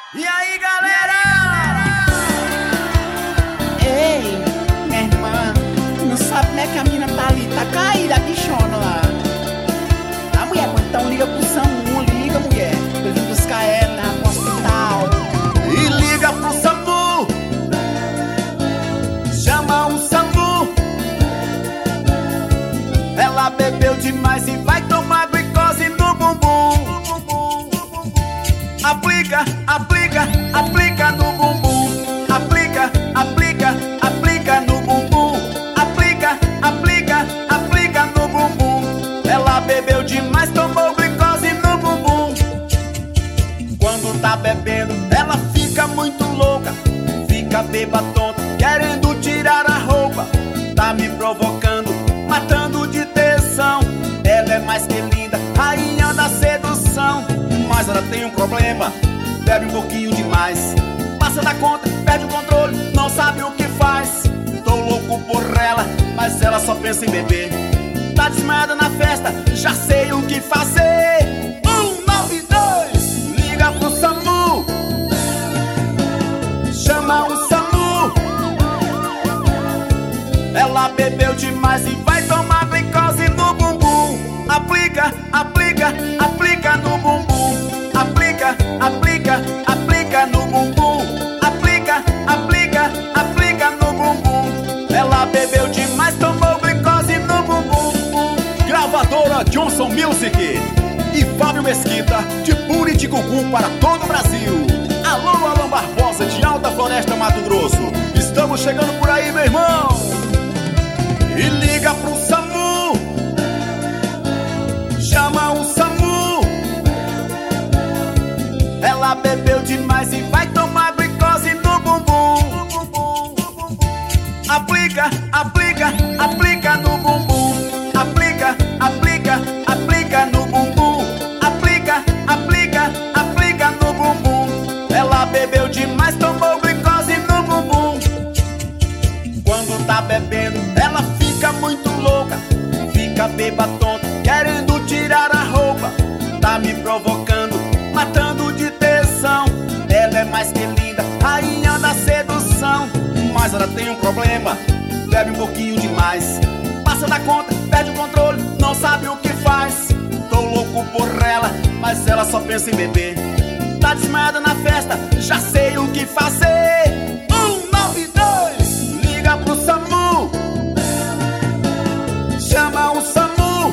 E aí, galera? Ei, minha irmã, não sabe como é que a mina tá ali, tá caída, a bichona lá. A mulher, então liga pro SAMU, liga, mulher, pra vir buscar ela no hospital. E liga pro SAMU, chama o SAMU. Ela bebeu demais e vai tomar glicose no bumbum. Aplica, aplica, aplica no bumbum. Aplica, aplica, aplica no bumbum. Aplica, aplica, aplica no bumbum. Ela bebeu demais, tomou glicose no bumbum. Quando tá bebendo, ela fica muito louca. Fica beba tonta, querendo tirar a roupa. Tá me provocando, matando de tesão. Ela é mais que linda, rainha da sedução. Mas ela tem um problema, bebe um pouquinho demais. Passa da conta, perde o controle, não sabe o que faz. Tô louco por ela, mas ela só pensa em beber. Tá desmaiada na festa, já sei o que fazer. 192, liga pro SAMU. Chama o SAMU. Ela bebeu demais e vai tomar glicose no bumbum. Aplica, aplica, aplica no bumbum. Aplica, aplica, aplica no bumbum. Aplica, aplica, aplica no bumbum. Ela bebeu demais, tomou glicose no bumbum. Gravadora Johnson Music e Fábio Mesquita, de Buriticucu para todo o Brasil. Alô, Alan Barbosa, de Alta Floresta, Mato Grosso. Estamos chegando por aí, meu irmão. E liga pro SAMU, chama o SAMU. Ela bebeu demais e vai tomar glicose no bumbum. Aplica, aplica, aplica no bumbum. Aplica, aplica, aplica no bumbum. Aplica, aplica, aplica no bumbum. Ela bebeu demais, tomou glicose no bumbum. Quando tá bebendo, ela fica muito louca. Fica beba tonta, querendo tirar a roupa. Tá me provocando, matando de tesão. Ela é mais que linda, rainha da sedução. Mas ela tem um problema, bebe um pouquinho demais. Passa da conta, perde o controle, não sabe o que faz. Tô louco por ela, mas ela só pensa em beber. Tá desmaiada na festa, já sei o que fazer. 192, liga pro SAMU. Chama o SAMU.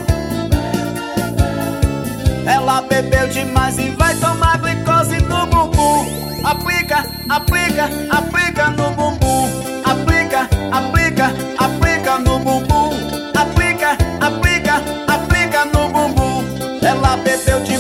Ela bebeu demais e vai tomar glicose no bumbum. Aplica, aplica, aplica no bumbum. Aplica, aplica, aplica no bumbum. Aplica, aplica, aplica no bumbum. Ela bebeu demais.